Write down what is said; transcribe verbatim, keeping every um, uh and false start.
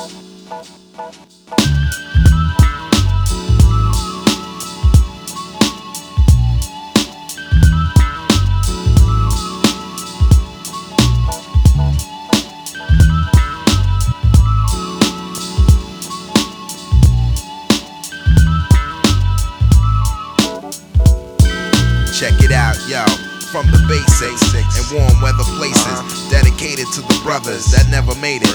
Check it out, yo. From the basics and warm weather places, dedicated to the brothers that never made it.